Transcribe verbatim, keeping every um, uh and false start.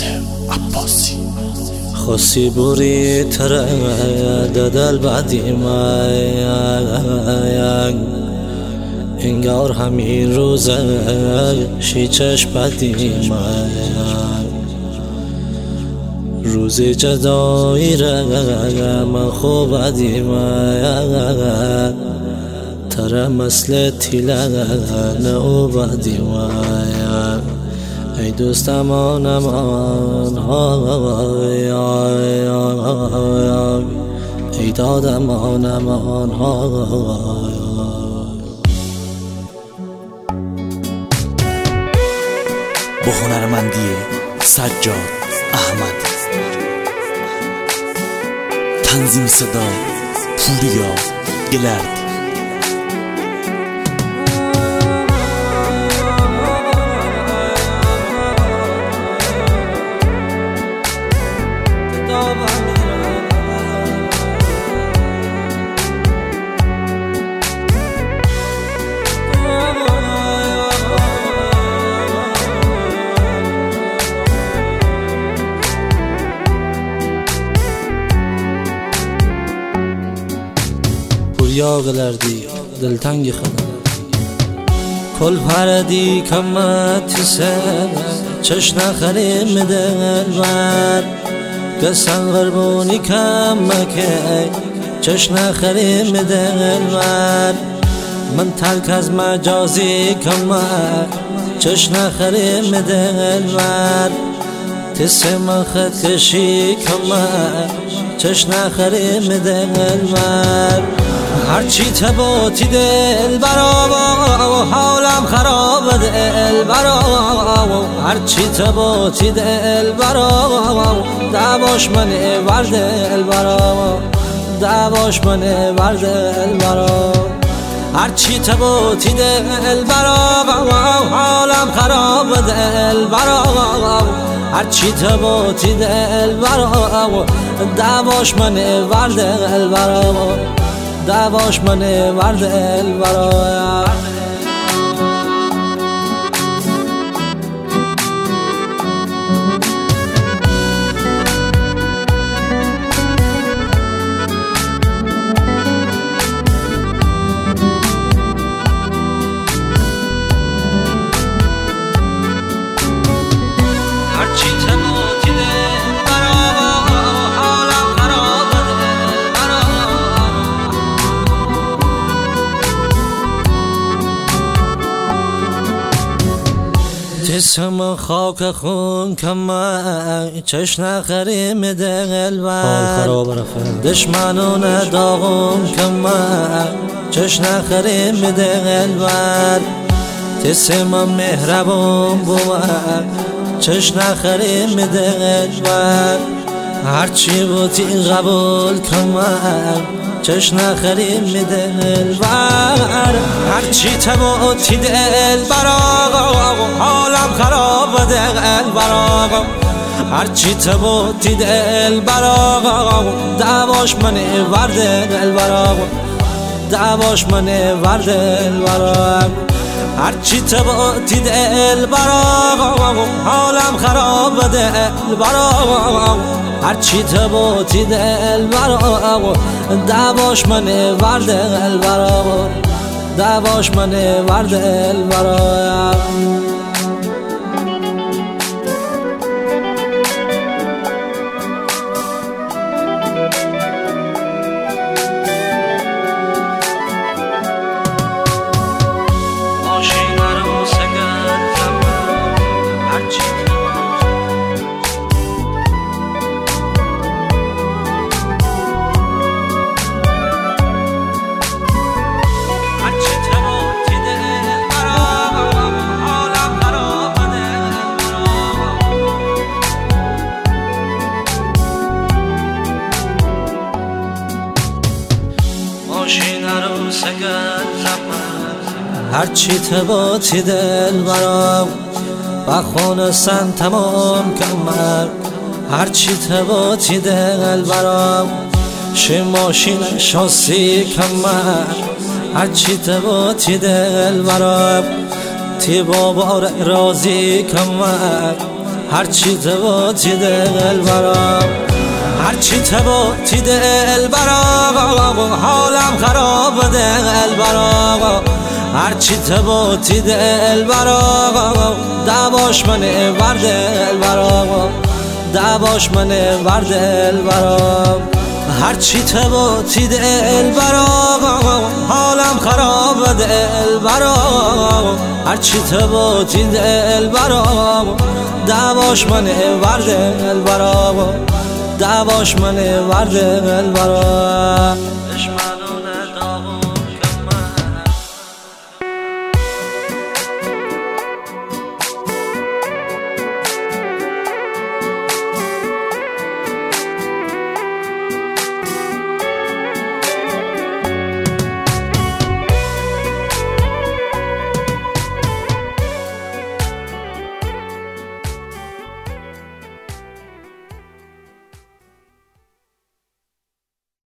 عباسی خواستی بوری تره دل بعدی من انگار همین روزه شیچش بدی من روزی جدایی را من خوب بدی من تره مثل تیلن او بدی من ای دوست امان امان های ای داد امان امان های با هنرمندی سجاد احمد، تنظیم صدا پوریا گلرد. پوریا گلردی دلتنگی خدا کل پردی کمت سر چش نخریم دلبر قسم غربونی کمکه چش نخریم دلبر من تلک از مجازی کمک چش نخریم دلبر تس من خط کشی کمک چش نخریم دلبر هرچی تباتی دل برا حالم خراب دل برا هرچی تباتی دل برا دعواش منه ور دل برا دعواش منه ور دل برا هرچی تباتی دل برا حالم خراب دل برا هرچی تباتی دل برا دعواش منه ور دل برا دعواش منه ور دل برا جسم خاک خون کمه چش نخریم دل بر دشمنون داغم کمه چش نخریم دل بر جسم مهربون بود چش نخریم دل بر هرچی بودی قبول کمه چش نخریم دل بر هرچی تباتی دل برا حالم خراب دل برا هرچی تباتی دل برا دعواش منه ور دل برا دعواش منه ور دل برا هرچی تباتی دل برا حالم خراب دل برا هرچی تباتی دل برا دعواش منه ور دل برا دعواش منه ور دل برا هرچی تباتی دل برام بخونستن تمام کمر هرچی تباتی دل برام شه ماشین شاسی کمر هرچی تباتی دل برام تی بابا رازی کمر هرچی تباتی دل برام، هرچی تباتی دل برام، حالم خراب دل برام، هرچی تباتی دل برام، دعواش منه ور دل برام، دعواش منه ور دل برام، هرچی تباتی دل برام، حالم خراب دل برام، هرچی تباتی دل برام، دعواش منه ور دل برام، دعواش منه ور دل برام.